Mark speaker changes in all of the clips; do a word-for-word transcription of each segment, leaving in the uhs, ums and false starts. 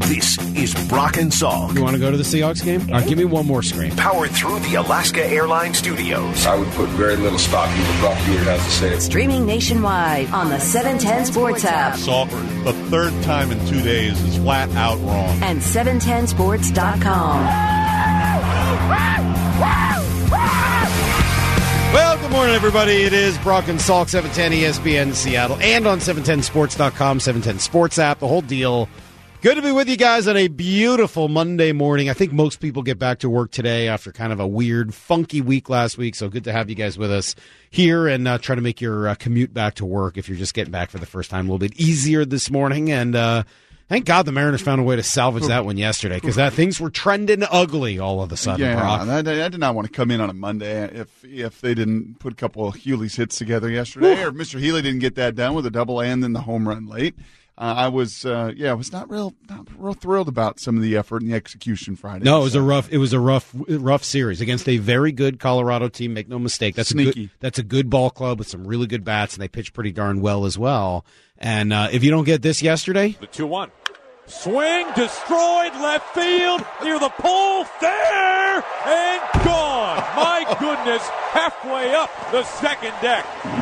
Speaker 1: This is Brock and Salk.
Speaker 2: You want to go to the Seahawks game? All right, give me one more screen.
Speaker 1: Powered through the Alaska Airlines Studios.
Speaker 3: I would put very little stock in what Brock Huard has to say.
Speaker 4: Streaming nationwide on the seven ten Sports app.
Speaker 5: Salk, the third time in two days is flat out wrong.
Speaker 4: And seven ten sports dot com.
Speaker 2: Well, good morning, everybody. It is Brock and Salk, seven ten E S P N Seattle, and on seven ten sports dot com, seven ten Sports app, the whole deal. Good to be with you guys on a beautiful Monday morning. I think most people get back to work today after kind of a weird, funky week last week, so good to have you guys with us here and uh, try to make your uh, commute back to work if you're just getting back for the first time a little bit easier this morning. And uh, thank God the Mariners found a way to salvage that one yesterday because that things were trending ugly all of a sudden,
Speaker 6: yeah,
Speaker 2: Brock.
Speaker 6: I, I did not want to come in on a Monday if if they didn't put a couple of Healy's hits together yesterday, or if Mister Healy didn't get that done with a double and then the home run late. Uh, I was, uh, yeah, I was not real, not real thrilled about some of the effort and the execution Friday.
Speaker 2: No, it was a rough, it was a rough, rough series against a very good Colorado team. Make no mistake, that's
Speaker 6: Sneaky.
Speaker 2: a good, that's a good ball club with some really good bats, and they pitched pretty darn well as well. And uh, if you don't get this yesterday,
Speaker 7: the two one swing destroyed left field near the pole, there and gone. My goodness, halfway up the second deck,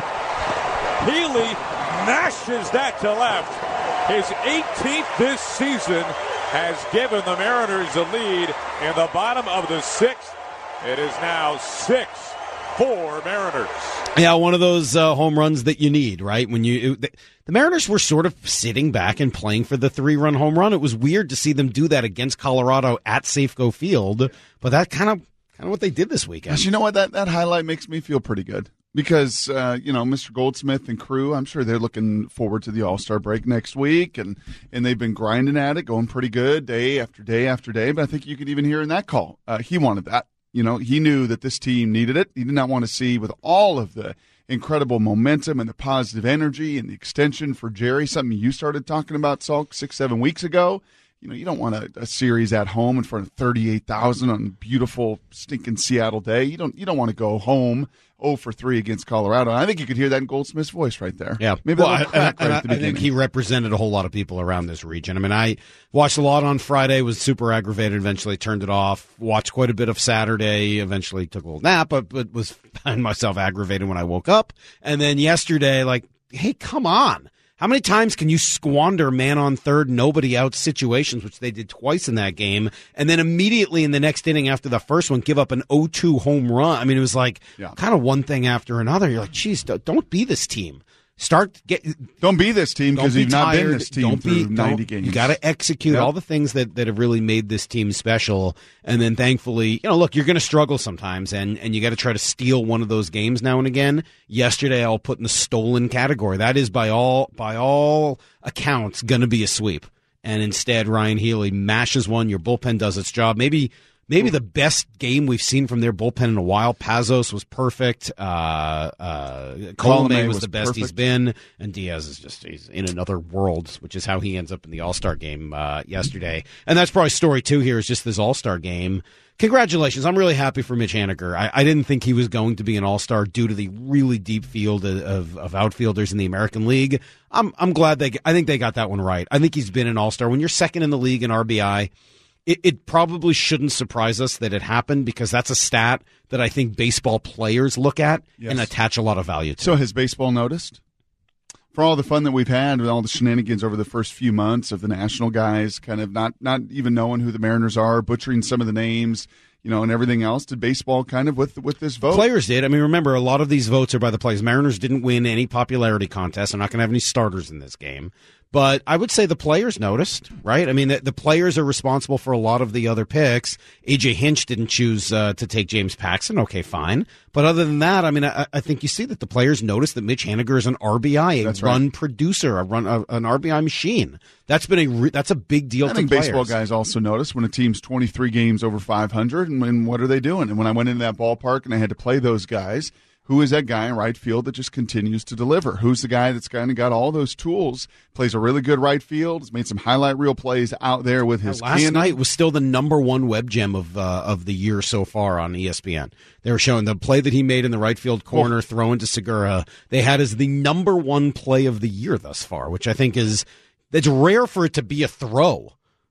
Speaker 7: Healy mashes that to left. His eighteenth this season has given the Mariners a lead in the bottom of the sixth. It is now six four Mariners.
Speaker 2: Yeah, one of those uh, home runs that you need, right? When you it, the, the Mariners were sort of sitting back and playing for the three-run home run. It was weird to see them do that against Colorado at Safeco Field, but that kind of kind of what they did this weekend.
Speaker 6: Gosh, you know what? That that highlight makes me feel pretty good. Because, uh, you know, Mister Goldsmith and crew, I'm sure they're looking forward to the All-Star break next week, and, and they've been grinding at it, going pretty good day after day after day. But I think you could even hear in that call, uh, he wanted that. You know, he knew that this team needed it. He did not want to see, with all of the incredible momentum and the positive energy and the extension for Jerry, something you started talking about, Salk, six, seven weeks ago. You know, you don't want a, a series at home in front of thirty-eight thousand on a beautiful, stinking Seattle day. You don't you don't want to go home oh for three against Colorado. And I think you could hear that in Goldsmith's voice right there.
Speaker 2: Yeah.
Speaker 6: Maybe
Speaker 2: well,
Speaker 6: that
Speaker 2: I,
Speaker 6: crack
Speaker 2: and
Speaker 6: right
Speaker 2: I,
Speaker 6: at the
Speaker 2: I
Speaker 6: beginning.
Speaker 2: think he represented a whole lot of people around this region. I mean, I watched a lot on Friday, was super aggravated, eventually turned it off. Watched quite a bit of Saturday, eventually took a little nap, but, but was finding myself aggravated when I woke up. And then yesterday, like, hey, come on. How many times can you squander man on third, nobody out situations, which they did twice in that game, and then immediately in the next inning after the first one, give up an oh two home run? I mean, it was like yeah. kind of one thing after another. You're like, geez, don't be this team. Start get.
Speaker 6: Don't be this team because you've not been this team
Speaker 2: don't
Speaker 6: through
Speaker 2: be,
Speaker 6: ninety games.
Speaker 2: You got to execute yep. all the things that, that have really made this team special. And then thankfully, you know, look, you're going to struggle sometimes, and, and you got to try to steal one of those games now and again. Yesterday, I'll put in the stolen category. That is by all by all accounts going to be a sweep. And instead, Ryan Healy mashes one. Your bullpen does its job. Maybe. Maybe the best game we've seen from their bullpen in a while. Pazos was perfect. Uh, uh, Colomé was, was the best perfect. he's been. And Diaz is just he's in another world, which is how he ends up in the All-Star game uh, yesterday. And that's probably story two here is just this All-Star game. Congratulations. I'm really happy for Mitch Haniger. I, I didn't think he was going to be an All-Star due to the really deep field of, of, of outfielders in the American League. I'm, I'm glad they, I think they got that one right. I think he's been an All-Star. When you're second in the league in R B I, It, it probably shouldn't surprise us that it happened because that's a stat that I think baseball players look at yes. and attach a lot of value to.
Speaker 6: So has baseball noticed? For all the fun that we've had with all the shenanigans over the first few months of the national guys kind of not, not even knowing who the Mariners are, butchering some of the names, you know, and everything else, did baseball kind of with with this vote?
Speaker 2: Players did. I mean, remember, a lot of these votes are by the players. Mariners didn't win any popularity contest. They're not going to have any starters in this game. But I would say the players noticed, right? I mean, the, the players are responsible for a lot of the other picks. A J Hinch didn't choose uh, to take James Paxton. Okay, fine. But other than that, I mean, I, I think you see that the players noticed that Mitch Haniger is an R B I, a that's run right. producer, a run a, an R B I machine. That's been a re- that's a big deal.
Speaker 6: I
Speaker 2: to
Speaker 6: think
Speaker 2: players.
Speaker 6: Baseball guys also notice when a team's twenty-three games over five hundred, and, and what are they doing? And when I went into that ballpark and I had to play those guys, who is that guy in right field that just continues to deliver? Who's the guy that's kind of got all those tools, plays a really good right field, has made some highlight reel plays out there with his
Speaker 2: Last
Speaker 6: cannon.
Speaker 2: night was still the number one web gem of uh, of the year so far on E S P N. They were showing the play that he made in the right field corner, oh. throwing to Segura. They had as the number one play of the year thus far, which I think is it's rare for it to be a throw.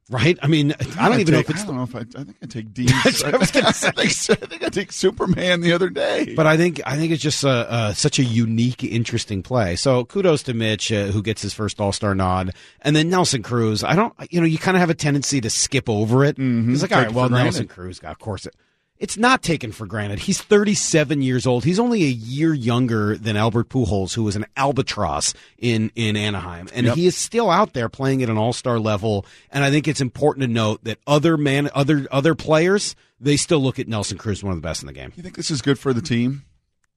Speaker 2: Right? I mean, I don't
Speaker 6: I
Speaker 2: even know
Speaker 6: take,
Speaker 2: if it's.
Speaker 6: I don't know if I. I think I take Dean.
Speaker 2: I was gonna say.
Speaker 6: I, think, I think I take Superman the other day.
Speaker 2: But I think I think it's just a, uh, such a unique, interesting play. So kudos to Mitch, uh, who gets his first All Star nod, and then Nelson Cruz. I don't, you know, you kind of have a tendency to skip over it.
Speaker 6: Mm-hmm.
Speaker 2: It's like,
Speaker 6: Take
Speaker 2: all right,
Speaker 6: it
Speaker 2: well,
Speaker 6: for granted.
Speaker 2: Nelson Cruz got, of course, it. It's not taken for granted. He's thirty-seven years old. He's only a year younger than Albert Pujols, who was an albatross in, in Anaheim. And
Speaker 6: Yep.
Speaker 2: he is still out there playing at an all-star level. And I think it's important to note that other man, other other players, they still look at Nelson Cruz as one of the best in the game.
Speaker 6: You think this is good for the team?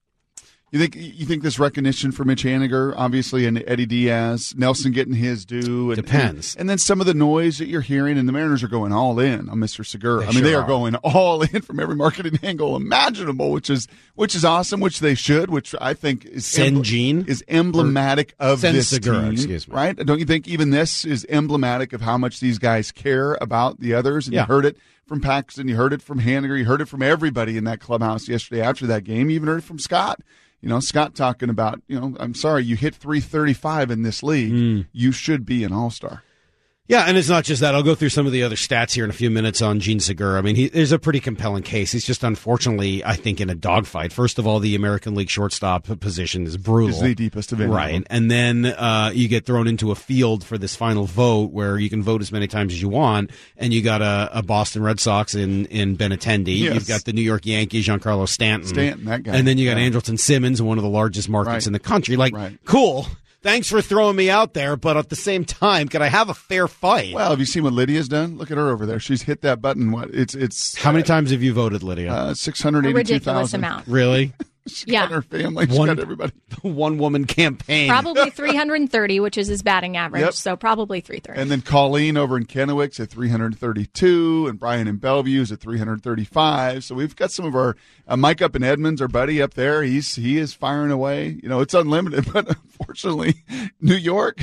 Speaker 6: You think you think this recognition for Mitch Haniger, obviously, and Eddie Diaz, Nelson getting his due, and,
Speaker 2: Depends.
Speaker 6: and, and then some of the noise that you're hearing, and the Mariners are going all in on Mister Segura.
Speaker 2: They
Speaker 6: I mean,
Speaker 2: sure
Speaker 6: they are,
Speaker 2: are.
Speaker 6: going all in from every marketing angle imaginable, which is which is awesome, which they should, which I think is
Speaker 2: Send
Speaker 6: embl-
Speaker 2: Gene?
Speaker 6: is emblematic of
Speaker 2: Send
Speaker 6: this
Speaker 2: Segura,
Speaker 6: team,
Speaker 2: excuse me.
Speaker 6: right? Don't you think even this is emblematic of how much these guys care about the others? And
Speaker 2: Yeah.
Speaker 6: you heard it from Paxton, you heard it from Haniger, you heard it from everybody in that clubhouse yesterday after that game. You even heard it from Scott. You know, Scott talking about, you know, I'm sorry, you hit three thirty-five in this league.
Speaker 2: Mm.
Speaker 6: You should be an all-star.
Speaker 2: Yeah, and it's not just that. I'll go through some of the other stats here in a few minutes on Gene Segura. I mean, he, there's a pretty compelling case. He's just unfortunately, I think, in a dogfight. First of all, the American League shortstop position is brutal.
Speaker 6: Is the deepest of any.
Speaker 2: Right. And then uh, you get thrown into a field for this final vote where you can vote as many times as you want, and you got a, a Boston Red Sox in, in Benintendi.
Speaker 6: Yes.
Speaker 2: You've got the New York Yankees, Giancarlo Stanton.
Speaker 6: Stanton, that guy.
Speaker 2: And then you got
Speaker 6: Yeah.
Speaker 2: Andrelton Simmons, one of the largest markets
Speaker 6: Right.
Speaker 2: in the country. Like,
Speaker 6: Right.
Speaker 2: cool. Thanks for throwing me out there, but at the same time, could I have a fair fight?
Speaker 6: Well, have you seen what Lydia's done? Look at her over there. She's hit that button. What? It's it's
Speaker 2: How many times have you voted, Lydia?
Speaker 6: uh, six hundred
Speaker 8: A
Speaker 6: eighty-two
Speaker 8: ridiculous
Speaker 6: thousand.
Speaker 8: amount.
Speaker 2: Really?
Speaker 6: She's
Speaker 8: Yeah.
Speaker 6: got her family. She's
Speaker 2: One-
Speaker 6: got everybody.
Speaker 2: One woman campaign.
Speaker 8: Probably three hundred thirty, which is his batting average.
Speaker 6: Yep.
Speaker 8: So probably three thirty.
Speaker 6: And then Colleen over in Kennewick's at three hundred thirty-two, and Brian in Bellevue's at three hundred thirty-five. So we've got some of our uh, Mike up in Edmonds, our buddy up there. He's he is firing away. You know, it's unlimited, but unfortunately, New York,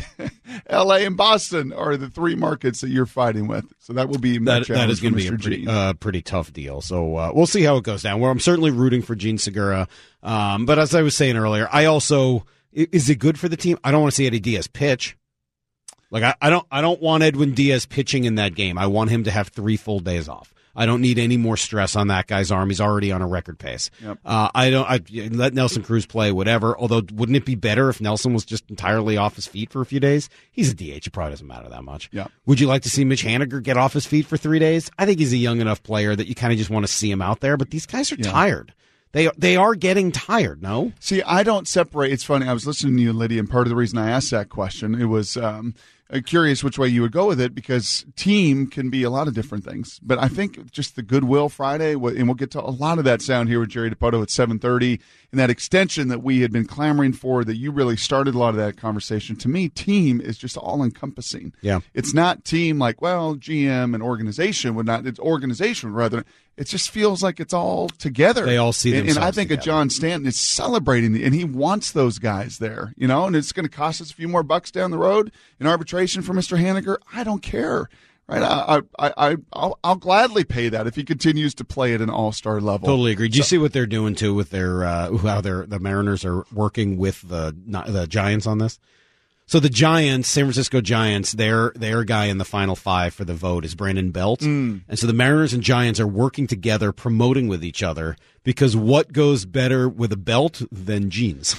Speaker 6: L A, and Boston are the three markets that you're fighting with. So that will be my
Speaker 2: That, that
Speaker 6: challenge
Speaker 2: is going to
Speaker 6: for
Speaker 2: be a
Speaker 6: Mister
Speaker 2: pretty,
Speaker 6: G.
Speaker 2: uh, pretty tough deal. So uh, we'll see how it goes down. Well, I'm certainly rooting for Gene Segura. Um, but as I was saying earlier, I also i- is it good for the team? I don't want to see Eddie Diaz pitch. Like I, I don't I don't want Edwin Diaz pitching in that game. I want him to have three full days off. I don't need any more stress on that guy's arm. He's already on a record pace.
Speaker 6: Yep.
Speaker 2: Uh, I don't. I let Nelson Cruz play, whatever. Although, wouldn't it be better if Nelson was just entirely off his feet for a few days? He's a D H. It probably doesn't matter that much.
Speaker 6: Yeah.
Speaker 2: Would you like to see Mitch Haniger get off his feet for three days? I think he's a young enough player that you kind of just want to see him out there. But these guys are
Speaker 6: Yeah.
Speaker 2: tired. They they are getting tired. No.
Speaker 6: See, I don't separate. It's funny. I was listening to you, Lydia, and part of the reason I asked that question, it was um, uh, curious which way you would go with it, because team can be a lot of different things. But I think just the Goodwill Friday, and we'll get to a lot of that sound here with Jerry DiPoto at seven thirty, and that extension that we had been clamoring for, that you really started a lot of that conversation. To me, team is just all-encompassing.
Speaker 2: Yeah.
Speaker 6: It's not team like, well, G M and organization would not. It's organization rather. It just feels like it's all together.
Speaker 2: They all see
Speaker 6: and, and I
Speaker 2: themselves
Speaker 6: think a
Speaker 2: together.
Speaker 6: John Stanton is celebrating the, and he wants those guys there, you know, and it's going to cost us a few more bucks down the road in arbitration for Mister Haniger. I don't care, right? I, I, I, I'll, I'll gladly pay that if he continues to play at an all-star level.
Speaker 2: Totally agree. Do you see what they're doing too with their uh, how their the Mariners are working with the not, the Giants on this? So the Giants, San Francisco Giants, their their guy in the final five for the vote is Brandon Belt,
Speaker 6: Mm.
Speaker 2: and so the Mariners and Giants are working together, promoting with each other, because what goes better with a belt than jeans?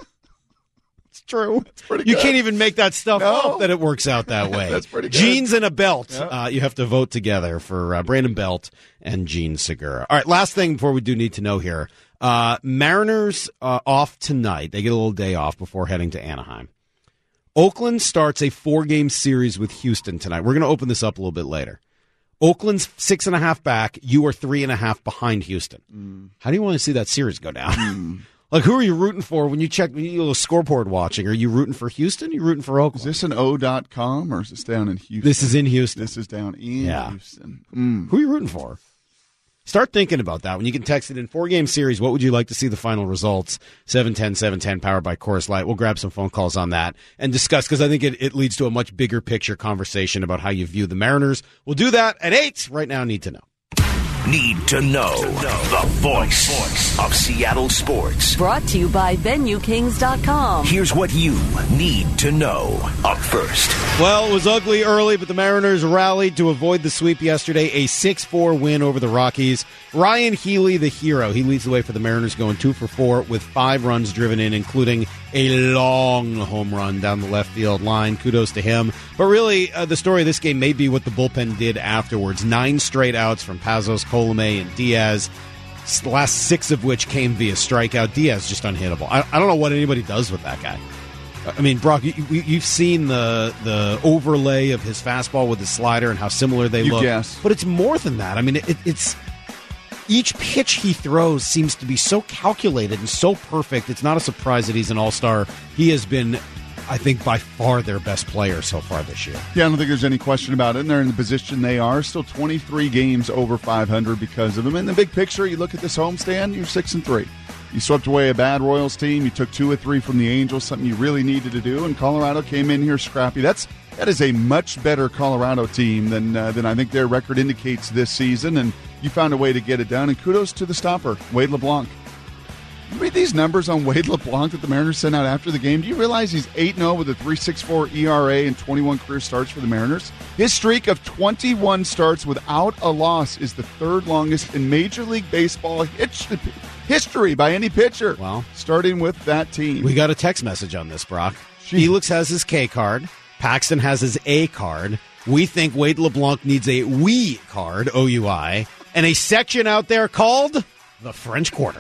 Speaker 6: It's true. It's pretty
Speaker 2: You
Speaker 6: good.
Speaker 2: can't even make that stuff
Speaker 6: No.
Speaker 2: up that it works out that way.
Speaker 6: That's pretty good.
Speaker 2: Jeans and a belt.
Speaker 6: Yep.
Speaker 2: Uh, you have to vote together for uh, Brandon Belt and Gene Segura. All right, last thing before we do need to know here. Uh, Mariners uh, off tonight. They get a little day off before heading to Anaheim. Oakland starts a four-game series with Houston tonight. We're going to open this up a little bit later. Oakland's six and a half back. You are three and a half behind Houston.
Speaker 6: Mm.
Speaker 2: How do you want to see that series go down? Like, who are you rooting for when you check when you do a scoreboard watching? Are you rooting for Houston? Or are you rooting for
Speaker 6: Is
Speaker 2: Oakland?
Speaker 6: this an O dot com or is this down in Houston?
Speaker 2: This is in Houston.
Speaker 6: This is down in
Speaker 2: Yeah.
Speaker 6: Houston. Mm.
Speaker 2: Who are you rooting for? Start thinking about that. When you can text it in four-game series, what would you like to see the final results? seven ten, seven ten, powered by Coors Light. We'll grab some phone calls on that and discuss, because I think it, it leads to a much bigger picture conversation about how you view the Mariners. We'll do that at eight. Right now, Need to Know.
Speaker 1: need to know. The voice of Seattle sports.
Speaker 4: Brought to you by Venue Kings dot com.
Speaker 1: Here's what you need to know. Up first.
Speaker 2: Well, it was ugly early, but the Mariners rallied to avoid the sweep yesterday. A six four win over the Rockies. Ryan Healy, the hero. He leads the way for the Mariners, going two for four with five runs driven in, including a long home run down the left field line. Kudos to him. But really, uh, the story of this game may be what the bullpen did afterwards. Nine straight outs from Pazos, Colomé, and Diaz. The last six of which came via strikeout. Diaz just unhittable. I, I don't know what anybody does with that guy. I mean, Brock, you, you've seen the the overlay of his fastball with his slider and how similar they
Speaker 6: you
Speaker 2: look.
Speaker 6: Guess.
Speaker 2: But it's more than that. I mean, it, it's each pitch he throws seems to be so calculated and so perfect. It's not a surprise that he's an all-star. He has been, I think, by far their best player so far this year.
Speaker 6: Yeah, I don't think there's any question about it. And they're in the position they are. Still twenty-three games over five hundred because of him. In the big picture, you look at this homestand, you're six and three. You swept away a bad Royals team. You took two or three from the Angels, something you really needed to do. And Colorado came in here scrappy. That's that is a much better Colorado team than uh, than I think their record indicates this season. And you found a way to get it done. And kudos to the stopper, Wade LeBlanc. You read these numbers on Wade LeBlanc that the Mariners sent out after the game. Do you realize he's eight and oh with a three point six four E R A and twenty-one career starts for the Mariners? His streak of twenty-one starts without a loss is the third longest in Major League Baseball history by any pitcher.
Speaker 2: Wow.
Speaker 6: Starting with that team.
Speaker 2: We got a text message on this, Brock.
Speaker 6: Jeez.
Speaker 2: Felix has his K card. Paxton has his A card. We think Wade LeBlanc needs a we card, O U I, and a section out there called the French Quarter.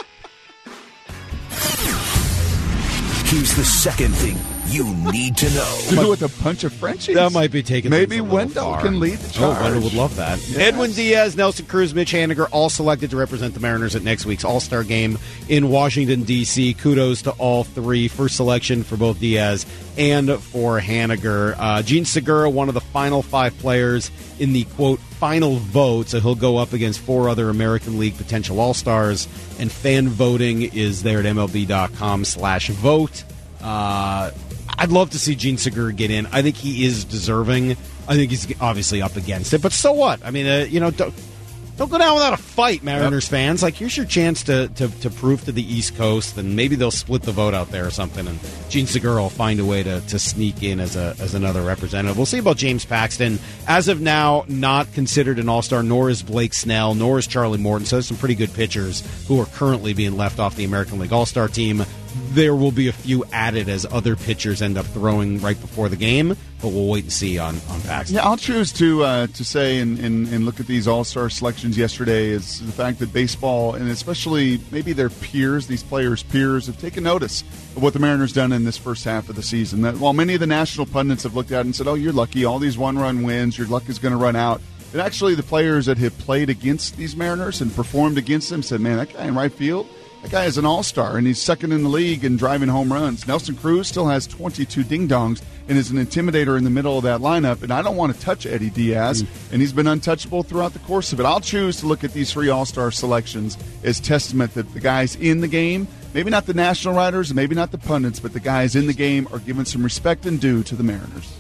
Speaker 1: Here's the second thing you need to know.
Speaker 6: Do with a bunch of Frenchies.
Speaker 2: That might be taking
Speaker 6: Maybe
Speaker 2: things a little
Speaker 6: Wendell
Speaker 2: far.
Speaker 6: can lead the charge.
Speaker 2: Oh, Wendell would love that.
Speaker 6: Yes.
Speaker 2: Edwin Diaz, Nelson Cruz, Mitch Haniger, all selected to represent the Mariners at next week's All-Star Game in Washington, D C Kudos to all three. First selection for both Diaz and for Haniger. Uh, Gene Segura, one of the final five players in the, quote, final vote, so he'll go up against four other American League potential All-Stars, and fan voting is there at M L B dot com slash vote. Uh, I'd love to see Gene Segura get in. I think he is deserving. I think he's obviously up against it, but so what? I mean, uh, you know, don't, don't go down without a fight, Mariners yep. fans. Like, here's your chance to, to, to prove to the East Coast, and maybe they'll split the vote out there or something, and Gene Segura will find a way to, to sneak in as a as another representative. We'll see about James Paxton. As of now, not considered an All-Star, nor is Blake Snell, nor is Charlie Morton. So there's some pretty good pitchers who are currently being left off the American League All-Star team. There will be a few added as other pitchers end up throwing right before the game, but we'll wait and see on, on Paxton.
Speaker 6: Yeah, I'll choose to uh, to say and, and, and look at these all-star selections yesterday is the fact that baseball, and especially maybe their peers, these players' peers, have taken notice of what the Mariners done in this first half of the season. That while many of the national pundits have looked at it and said, oh, you're lucky, all these one-run wins, your luck is going to run out. And actually the players that have played against these Mariners and performed against them said, man, that guy in right field, that guy is an all-star, and he's second in the league in driving home runs. Nelson Cruz still has twenty-two ding-dongs and is an intimidator in the middle of that lineup, and I don't want to touch Eddie Diaz, mm. and he's been untouchable throughout the course of it. I'll choose to look at these three all-star selections as testament that the guys in the game, maybe not the national writers, maybe not the pundits, but the guys in the game are giving some respect and due to the Mariners.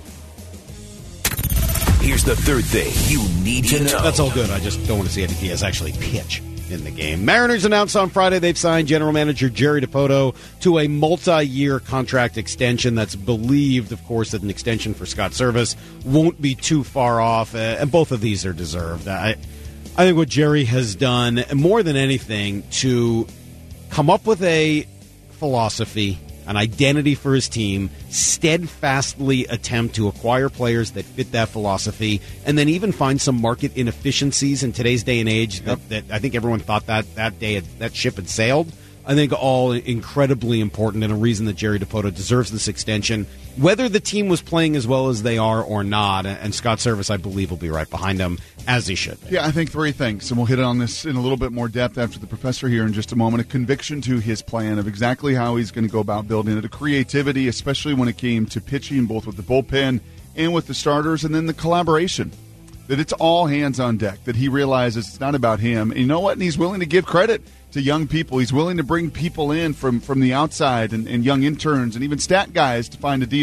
Speaker 1: Here's the third thing you need to know.
Speaker 2: That's all good. I just don't want to see Eddie Diaz actually pitch in the game. Mariners announced on Friday they've signed general manager Jerry Dipoto to a multi-year contract extension that's believed, of course, that an extension for Scott Servais won't be too far off, uh, and both of these are deserved. I, I think what Jerry has done, more than anything, to come up with a philosophy, an identity for his team, steadfastly attempt to acquire players that fit that philosophy, and then even find some market inefficiencies in today's day and age that, that I think everyone thought that that day had, that ship had sailed. I think all incredibly important and a reason that Jerry Dipoto deserves this extension, whether the team was playing as well as they are or not. And Scott Servais, I believe, will be right behind him, as he should be.
Speaker 6: Yeah, I think three things, and we'll hit on this in a little bit more depth after the professor here in just a moment. A conviction to his plan of exactly how he's going to go about building it, a creativity, especially when it came to pitching, both with the bullpen and with the starters, and then the collaboration. That it's all hands on deck, that he realizes it's not about him. And you know what? And he's willing to give credit to young people. He's willing to bring people in from, from the outside and, and young interns and even stat guys to find a deal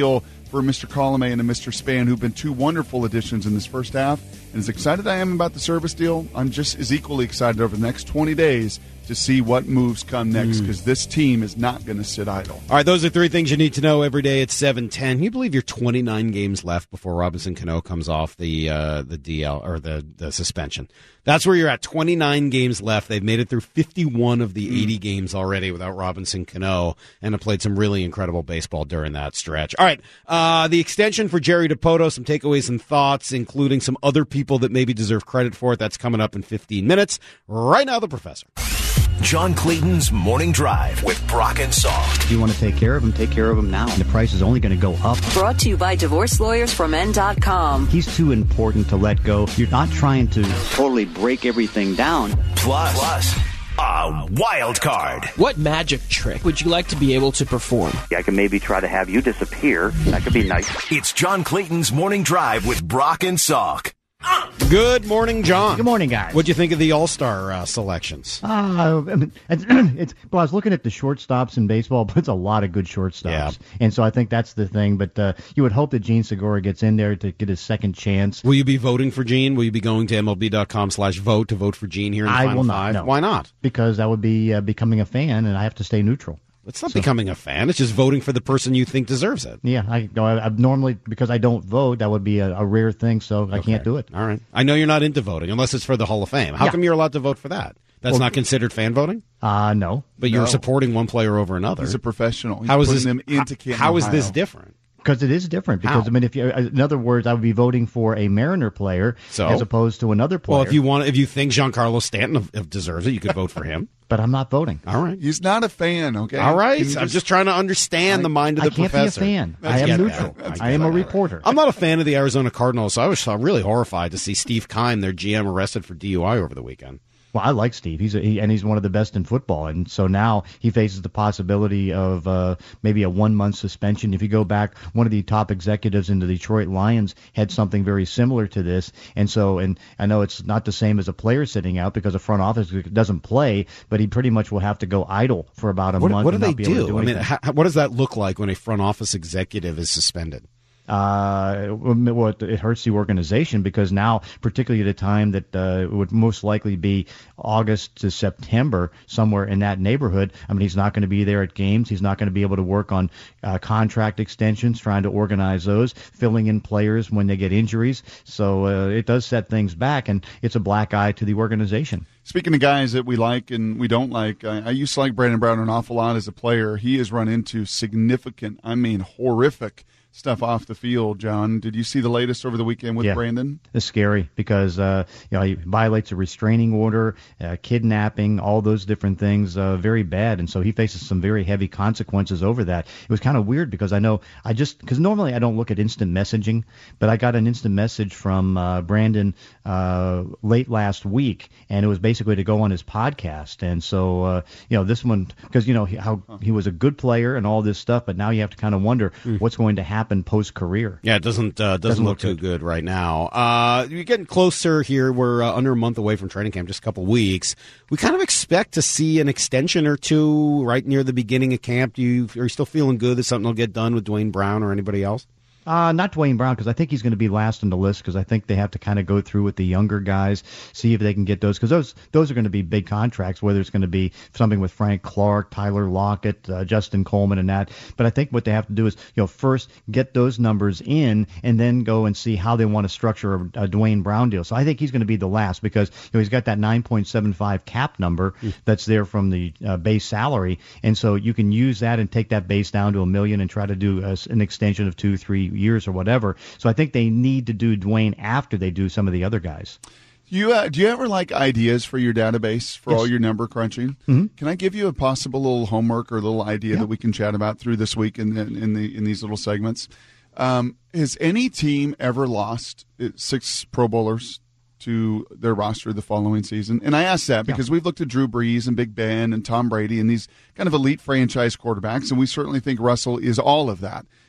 Speaker 6: for Mister Colomé and a Mister Span, who've been two wonderful additions in this first half. And as excited I am about the service deal, I'm just as equally excited over the next twenty days to see what moves come next, because mm. this team is not going to sit idle.
Speaker 2: All right, those are three things you need to know every day at seven ten. Can you believe you're twenty-nine games left before Robinson Cano comes off the uh, the D L or the, the suspension? That's where you're at, twenty-nine games left. They've made it through fifty-one of the eighty games already without Robinson Cano, and have played some really incredible baseball during that stretch. All right, uh, the extension for Jerry Dipoto, some takeaways and thoughts, including some other people that maybe deserve credit for it. That's coming up in fifteen minutes. Right now, the Professor.
Speaker 1: John Clayton's Morning Drive with Brock and Salk.
Speaker 9: If you want to take care of him, take care of him now. The price is only going to go up.
Speaker 4: Brought to you by divorce lawyers from N dot com.
Speaker 9: He's too important to let go. You're not trying to totally break everything down.
Speaker 1: Plus, Plus a wild card.
Speaker 10: What magic trick would you like to be able to perform?
Speaker 11: I can maybe try to have you disappear. That could be nice.
Speaker 1: It's John Clayton's Morning Drive with Brock and Salk.
Speaker 2: Good morning, John.
Speaker 9: Good morning, guys.
Speaker 2: What'd you think of the All-Star uh, selections?
Speaker 9: Uh, it's, it's, well, I was looking at the shortstops in baseball, but it's a lot of good shortstops.
Speaker 2: Yeah.
Speaker 9: And so I think that's the thing. But uh, you would hope that Gene Segura gets in there to get his second chance.
Speaker 2: Will you be voting for Gene? Will you be going to M L B dot com slash vote to vote for Gene here in the
Speaker 9: I
Speaker 2: Final
Speaker 9: will not,
Speaker 2: Five?
Speaker 9: no.
Speaker 2: Why not?
Speaker 9: Because that would be uh, becoming a fan, and I have to stay neutral.
Speaker 2: It's not
Speaker 9: So-
Speaker 2: becoming a fan. It's just voting for the person you think deserves it.
Speaker 9: Yeah, I, no, I, I normally, because I don't vote, that would be a, a rare thing, so I can't do it.
Speaker 2: All right. I know you're not into voting unless it's for the Hall of Fame. How
Speaker 9: Yeah.
Speaker 2: come you're allowed to vote for that? That's
Speaker 9: Well-
Speaker 2: not considered fan voting?
Speaker 9: Uh, no.
Speaker 2: But you're
Speaker 6: No.
Speaker 2: supporting one player over another.
Speaker 6: He's a professional. He's
Speaker 2: How is
Speaker 6: putting
Speaker 2: this,
Speaker 6: them into
Speaker 2: how-
Speaker 6: Canton,
Speaker 2: how is this
Speaker 6: Ohio.
Speaker 2: different?
Speaker 9: Because it is different. Because,
Speaker 2: How?
Speaker 9: I mean, if you, in other words, I would be voting for a Mariner player
Speaker 2: So?
Speaker 9: as opposed to another player.
Speaker 2: Well, if you want, if you think Giancarlo Stanton deserves it, you could vote for him.
Speaker 9: But I'm not voting.
Speaker 2: All right.
Speaker 6: He's not a fan, okay?
Speaker 2: All right.
Speaker 6: Can you
Speaker 2: I'm just trying to understand the mind of
Speaker 9: I
Speaker 2: the
Speaker 9: can't
Speaker 2: professor.
Speaker 9: be a fan.
Speaker 2: Let's
Speaker 9: I am
Speaker 2: get
Speaker 9: neutral.
Speaker 2: that.
Speaker 9: I am a
Speaker 2: get that.
Speaker 9: reporter.
Speaker 2: I'm not a fan of the Arizona Cardinals, so I was uh, really horrified to see Steve Keim, their G M, arrested for D U I over the weekend.
Speaker 9: Well, I like Steve. He's a, he, and he's one of the best in football. And so now he faces the possibility of uh, maybe a one-month suspension. If you go back, one of the top executives in the Detroit Lions had something very similar to this. And so, and I know it's not the same as a player sitting out because the front office doesn't play, but he pretty much will have to go idle for about a
Speaker 2: What,
Speaker 9: month.
Speaker 2: what do
Speaker 9: and
Speaker 2: they
Speaker 9: not be able to
Speaker 2: do?
Speaker 9: do
Speaker 2: I mean,
Speaker 9: anything.
Speaker 2: how, what does that look like when a front office executive is suspended?
Speaker 9: Uh, well, it- it hurts the organization because now, particularly at a time that uh, it would most likely be August to September, somewhere in that neighborhood. I mean, he's not going to be there at games. He's not going to be able to work on uh, contract extensions, trying to organize those, filling in players when they get injuries. So uh, it does set things back, and it's a black eye to the organization.
Speaker 6: Speaking of guys that we like and we don't like, I, I used to like Brandon Brown an awful lot as a player. He has run into significant, I mean, horrific stuff off the field, John. Did you see the latest over the weekend with
Speaker 9: Yeah.
Speaker 6: Brandon?
Speaker 9: It's scary because uh, you know he violates a restraining order, uh, kidnapping, all those different things, uh, very bad, and so he faces some very heavy consequences over that. It was kind of weird because I know I just because normally I don't look at instant messaging, but I got an instant message from uh, Brandon uh, late last week, and it was basically to go on his podcast, and so uh, you know this one because you know he, how he was a good player and all this stuff, but now you have to kind of wonder what's going to happen post career.
Speaker 2: Yeah, it doesn't uh, doesn't,
Speaker 9: Doesn't
Speaker 2: look,
Speaker 9: look
Speaker 2: too
Speaker 9: good.
Speaker 2: good right now. Uh, you're getting closer here. We're uh, under a month away from training camp, just a couple weeks. We kind of expect to see an extension or two right near the beginning of camp. Do you are you still feeling good that something will get done with Dwayne Brown or anybody else?
Speaker 9: Uh, not Dwayne Brown, because I think he's going to be last on the list, because I think they have to kind of go through with the younger guys, see if they can get those, because those those are going to be big contracts, whether it's going to be something with Frank Clark, Tyler Lockett, uh, Justin Coleman, and that. But I think what they have to do is, you know, first get those numbers in, and then go and see how they want to structure a, a Dwayne Brown deal. So I think he's going to be the last, because you know he's got that nine point seven five cap number that's there from the uh, base salary, and so you can use that and take that base down to a million and try to do a, an extension of two, three years or whatever. So I think they need to do Dwayne after they do some of the other guys.
Speaker 6: You uh, do you ever like ideas for your database for
Speaker 9: Yes.
Speaker 6: all your number crunching?
Speaker 9: Mhm.
Speaker 6: Can I give you a possible little homework or a little idea
Speaker 9: Yeah.
Speaker 6: that we can chat about through this week in the, in the in these little segments? Um, has any team ever lost uh, six Pro Bowlers to their roster the following season? And I ask that because we've looked at Drew Brees and Big Ben and Tom Brady and these kind of elite franchise quarterbacks, and we certainly think Russell is all of that.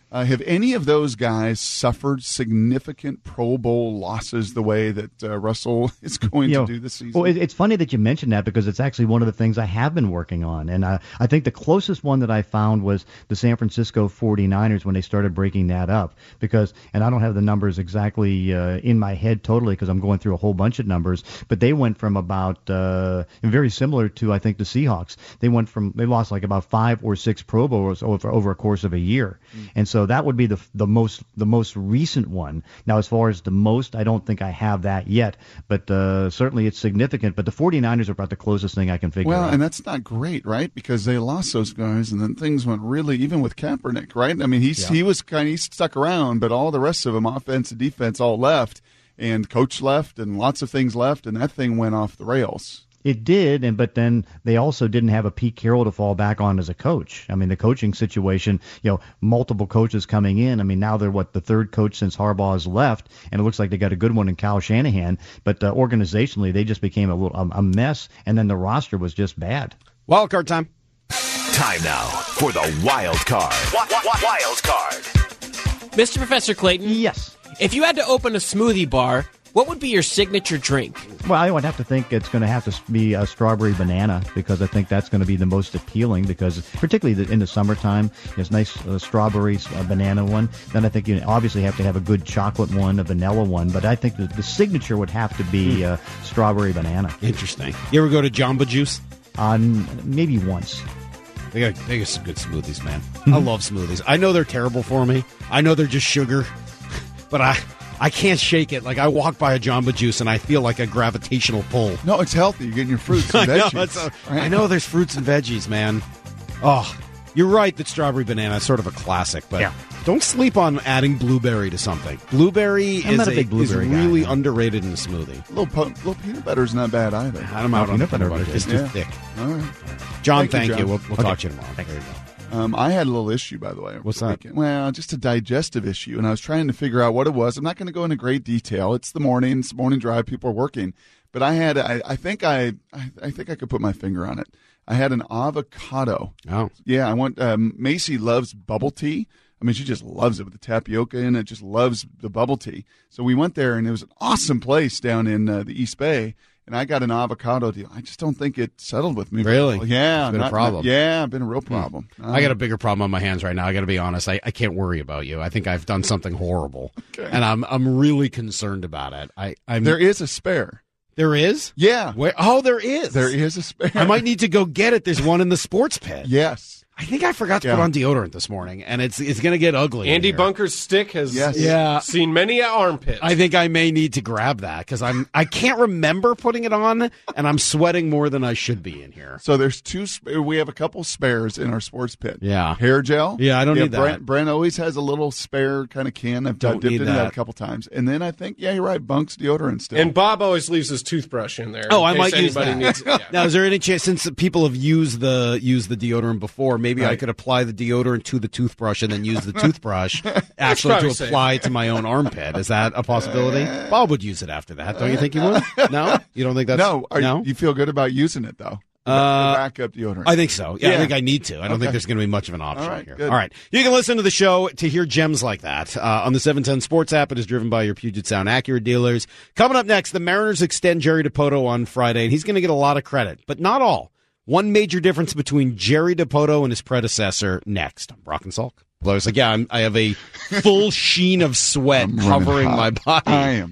Speaker 6: Uh, have any of those guys suffered significant Pro Bowl losses the way that uh, Russell is going
Speaker 9: you know,
Speaker 6: to do this season?
Speaker 9: Well, it, it's funny that you mentioned that because it's actually one of the things I have been working on. And uh, I think the closest one that I found was the San Francisco forty-niners when they started breaking that up. Because, and I don't have the numbers exactly uh, in my head totally because I'm going through a whole bunch of numbers, but they went from about, uh, very similar to, I think, the Seahawks. They went from, they lost like about five or six Pro Bowls over, over a course of a year. Mm. And so So that would be the the most the most recent one. Now, as far as the most, I don't think I have that yet, but uh, certainly it's significant. But the forty-niners are about the closest thing I can figure
Speaker 6: well,
Speaker 9: out.
Speaker 6: Well, and that's not great, right? Because they lost those guys, and then things went really, even with Kaepernick, right? I mean, he's yeah. he was kind of he stuck around, but all the rest of them, offense and defense, all left, and coach left, and lots of things left, and that thing went off the rails.
Speaker 9: It did, and but then they also didn't have a Pete Carroll to fall back on as a coach. I mean, the coaching situation, you know, multiple coaches coming in. I mean, now they're, what, the third coach since Harbaugh has left, and it looks like they got a good one in Kyle Shanahan. But uh, organizationally, they just became a little a, a mess, and then the roster was just bad.
Speaker 2: Wild card time.
Speaker 1: Time now for the wild card. Wild card.
Speaker 10: Mister Professor Clayton.
Speaker 9: Yes.
Speaker 10: If you had to open a smoothie bar, what would be your signature drink?
Speaker 9: Well, I would have to think it's going to have to be a strawberry banana because I think that's going to be the most appealing because particularly in the summertime, there's nice uh, strawberry uh, banana one. Then I think you obviously have to have a good chocolate one, a vanilla one, but I think the, the signature would have to be uh, strawberry banana.
Speaker 2: Interesting. You ever go to Jamba Juice?
Speaker 9: Uh, maybe once.
Speaker 2: They got, they got some good smoothies, man. Mm-hmm. I love smoothies. I know they're terrible for me. I know they're just sugar, but I... I can't shake it. Like, I walk by a Jamba Juice and I feel like a gravitational pull.
Speaker 6: No, it's healthy. You're getting your fruits and veggies.
Speaker 2: I, know, a, right? I know there's fruits and veggies, man. Oh, you're right that strawberry banana is sort of a classic, but yeah. Don't sleep on adding blueberry to something. Blueberry
Speaker 9: I'm
Speaker 2: is,
Speaker 9: not a
Speaker 2: a,
Speaker 9: big blueberry
Speaker 2: is really
Speaker 9: guy,
Speaker 2: underrated in a smoothie.
Speaker 6: A little, pu- little peanut butter is not bad either.
Speaker 2: I'm out on peanut butter. butter. It's too
Speaker 6: yeah.
Speaker 2: thick.
Speaker 6: All right.
Speaker 2: John,
Speaker 6: thank,
Speaker 2: thank
Speaker 6: you.
Speaker 2: you.
Speaker 6: John.
Speaker 2: We'll, we'll
Speaker 9: okay.
Speaker 2: talk to you tomorrow. There you go.
Speaker 6: Um, I had a little issue, by the way.
Speaker 2: What's that?
Speaker 6: Weekend. Well, just a digestive issue, and I was trying to figure out what it was. I'm not going to go into great detail. It's the morning, it's the morning drive. People are working, but I had, I, I think I, I, I think I could put my finger on it. I had an avocado.
Speaker 2: Oh,
Speaker 6: yeah. I want. Um, Macy loves bubble tea. I mean, she just loves it with the tapioca in it. Just loves the bubble tea. So we went there, and it was an awesome place down in uh, the East Bay. And I got an avocado deal. I just don't think it settled with me.
Speaker 2: Really?
Speaker 6: Well. Yeah.
Speaker 2: It's been
Speaker 6: not,
Speaker 2: a problem.
Speaker 6: Not, yeah, been a real problem.
Speaker 2: Hmm. I got a bigger problem on my hands right now. I got to be honest. I, I can't worry about you. I think I've done something horrible, okay. and I'm I'm really concerned about it. I I'm,
Speaker 6: there is a spare.
Speaker 2: There is?
Speaker 6: Yeah.
Speaker 2: Where, oh, there is.
Speaker 6: There is a spare.
Speaker 2: I might need to go get it. There's one in the sports pit.
Speaker 6: Yes.
Speaker 2: I think I forgot to
Speaker 6: yeah.
Speaker 2: put on deodorant this morning, and it's it's going to get ugly.
Speaker 12: Andy Bunker's stick has
Speaker 6: yes.
Speaker 2: yeah.
Speaker 12: seen many an armpit.
Speaker 2: I think I may need to grab that because I'm I can't remember putting it on, and I'm sweating more than I should be in here.
Speaker 6: So there's two. We have a couple spares in our sports pit.
Speaker 2: Yeah,
Speaker 6: hair gel.
Speaker 2: Yeah, I don't
Speaker 6: yeah,
Speaker 2: need that.
Speaker 6: Brent, Brent always has a little spare kind of can. I've
Speaker 2: don't
Speaker 6: dipped
Speaker 2: need
Speaker 6: into
Speaker 2: that.
Speaker 6: that a couple times, and then I think yeah, you're right. Bunk's deodorant still.
Speaker 12: And Bob always leaves his toothbrush in there.
Speaker 2: Oh,
Speaker 12: in
Speaker 2: I might
Speaker 12: case
Speaker 2: use
Speaker 12: anybody
Speaker 2: that.
Speaker 12: Needs it. Yeah.
Speaker 2: Now, is there any chance since people have used the used the deodorant before, maybe
Speaker 6: right.
Speaker 2: I could apply the deodorant to the toothbrush and then use the toothbrush actually to
Speaker 12: safe.
Speaker 2: apply to my own armpit? Is that a possibility? Bob would use it after that. Don't you think he would? No, you don't think that's
Speaker 6: no? Are
Speaker 2: no.
Speaker 6: You, you feel good about using it though?
Speaker 2: Uh,
Speaker 6: backup deodorant.
Speaker 2: I think so. Yeah,
Speaker 6: yeah.
Speaker 2: I think I need to. I don't
Speaker 6: okay.
Speaker 2: think there's going to be much of an option
Speaker 6: All right,
Speaker 2: here.
Speaker 6: good.
Speaker 2: All right. You can listen to the show to hear gems like that uh, on the seven ten Sports app. It is driven by your Puget Sound Acura dealers. Coming up next, the Mariners extend Jerry Dipoto on Friday, and he's going to get a lot of credit, but not all. One major difference between Jerry Dipoto and his predecessor next. I'm Brock and Salk. I was like, yeah, I'm, I have a full sheen of sweat covering my body.
Speaker 6: I am.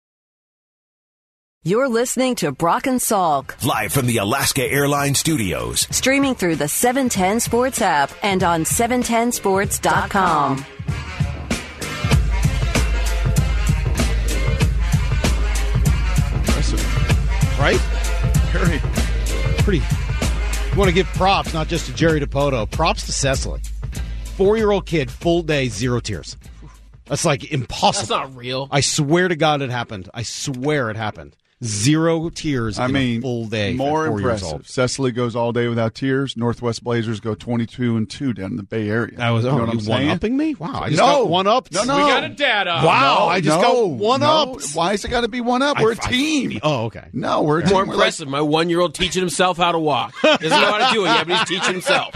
Speaker 4: You're listening to Brock and Salk.
Speaker 1: Live from the Alaska Airlines Studios.
Speaker 4: Streaming through the seven ten Sports app and on seven ten sports dot com.
Speaker 6: Impressive.
Speaker 2: Right?
Speaker 6: Very.
Speaker 2: Pretty. You want to give props, not just to Jerry Dipoto, props to Cecily. Four-year-old kid, full day, zero tears. That's like impossible.
Speaker 10: That's not real.
Speaker 2: I swear to God it happened. I swear it happened. Zero tears
Speaker 6: I
Speaker 2: in
Speaker 6: mean,
Speaker 2: a full day.
Speaker 6: More
Speaker 2: at four years old.
Speaker 6: impressive. Cecily goes all day without tears. Northwest Blazers go twenty-two and two down in the Bay Area.
Speaker 2: That was
Speaker 6: you know
Speaker 2: oh,
Speaker 6: what I'm
Speaker 2: you
Speaker 6: saying?
Speaker 2: one-upping me? Wow, I just
Speaker 6: no,
Speaker 2: got one up.
Speaker 6: No, no.
Speaker 12: We got a dad up.
Speaker 2: Wow,
Speaker 6: No,
Speaker 2: I just
Speaker 6: no,
Speaker 2: got one
Speaker 6: no.
Speaker 2: up.
Speaker 6: Why is it got to be one up? We're a
Speaker 2: I- I-
Speaker 6: team.
Speaker 2: oh, okay.
Speaker 6: No, we're a team.
Speaker 10: More
Speaker 6: We're like-
Speaker 10: impressive. My one-year-old teaching himself how to walk. Doesn't know how to do it yet, but he's teaching himself.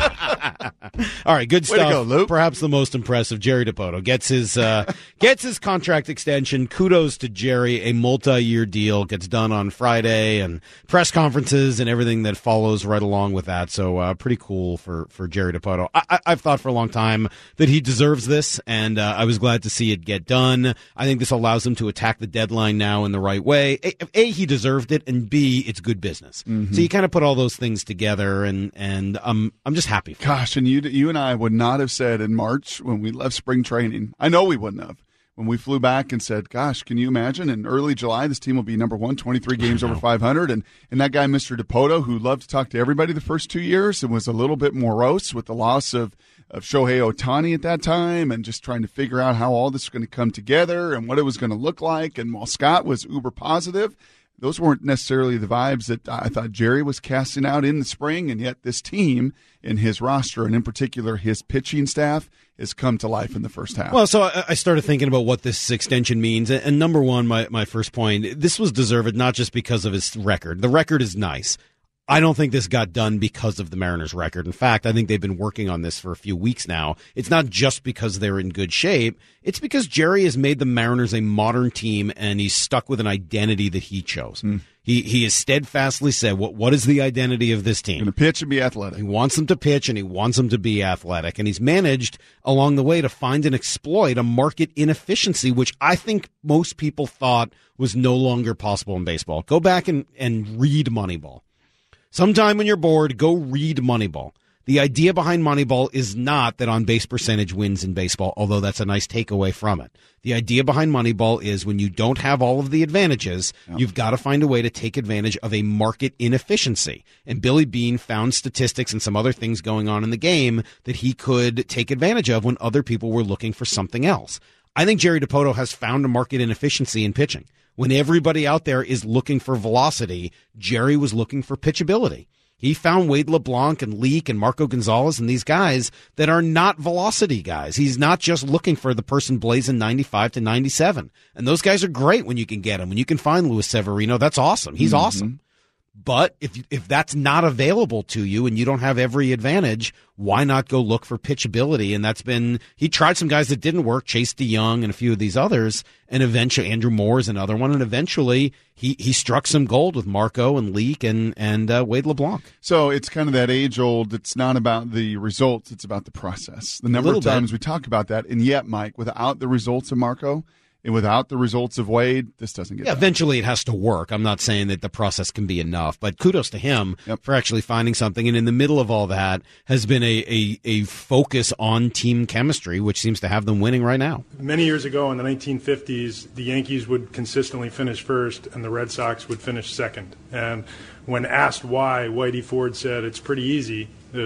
Speaker 2: All right, good
Speaker 6: Way to
Speaker 2: stuff.
Speaker 6: go, Luke.
Speaker 2: Perhaps the most impressive, Jerry DiPoto gets his uh, gets his contract extension. Kudos to Jerry. A multi-year deal gets done on Friday, and press conferences and everything that follows right along with that. So uh, pretty cool for for Jerry DiPoto. I, I, I've thought for a long time that he deserves this, and uh, I was glad to see it get done. I think this allows him to attack the deadline now in the right way. A, a he deserved it, and B, it's good business.
Speaker 6: Mm-hmm.
Speaker 2: So you kind of put all those things together, and and um, I'm just happy for him.
Speaker 6: Gosh, and you you and I would not have said in March when we left spring training. I know we wouldn't have. When we flew back and said, gosh, can you imagine in early July this team will be number one, twenty-three games over five hundred. And, and that guy, Mister DiPoto, who loved to talk to everybody the first two years and was a little bit morose with the loss of, of Shohei Ohtani at that time and just trying to figure out how all this was going to come together and what it was going to look like. And while Scott was uber positive, those weren't necessarily the vibes that I thought Jerry was casting out in the spring, and yet this team in his roster, and in particular his pitching staff, has come to life in the first half.
Speaker 2: Well, so I started thinking about what this extension means, and number one, my, my first point, this was deserved not just because of his record. The record is nice. I don't think this got done because of the Mariners' record. In fact, I think they've been working on this for a few weeks now. It's not just because they're in good shape. It's because Jerry has made the Mariners a modern team, and he's stuck with an identity that he chose. Mm. He he has steadfastly said, what what is the identity of this team?
Speaker 6: Going to pitch and be athletic.
Speaker 2: He wants them to pitch, and he wants them to be athletic. And he's managed along the way to find and exploit a market inefficiency, which I think most people thought was no longer possible in baseball. Go back and, and read Moneyball. Sometime when you're bored, go read Moneyball. The idea behind Moneyball is not that on-base percentage wins in baseball, although that's a nice takeaway from it. The idea behind Moneyball is when you don't have all of the advantages, yep. you've got to find a way to take advantage of a market inefficiency. And Billy Beane found statistics and some other things going on in the game that he could take advantage of when other people were looking for something else. I think Jerry DiPoto has found a market inefficiency in pitching. When everybody out there is looking for velocity, Jerry was looking for pitchability. He found Wade LeBlanc and Leake and Marco Gonzalez and these guys that are not velocity guys. He's not just looking for the person blazing ninety-five to ninety-seven. And those guys are great when you can get them. When you can find Luis Severino, that's awesome. He's mm-hmm. awesome. But if if that's not available to you and you don't have every advantage, why not go look for pitchability? And that's been, he tried some guys that didn't work, Chase DeYoung and a few of these others, and eventually Andrew Moore is another one, and eventually he, he struck some gold with Marco and Leake and, and uh, Wade LeBlanc.
Speaker 6: So it's kind of that age old, it's not about the results, it's about the process. The number of times bit. we talk about that, and yet, Mike, without the results of Marco, and without the results of Wade, this doesn't get
Speaker 2: yeah,
Speaker 6: done.
Speaker 2: Eventually it has to work. I'm not saying that the process can be enough, but kudos to him yep. for actually finding something. And in the middle of all that has been a, a, a focus on team chemistry, which seems to have them winning right now.
Speaker 13: Many years ago in the nineteen fifties, the Yankees would consistently finish first and the Red Sox would finish second. And when asked why, Whitey Ford said, it's pretty easy.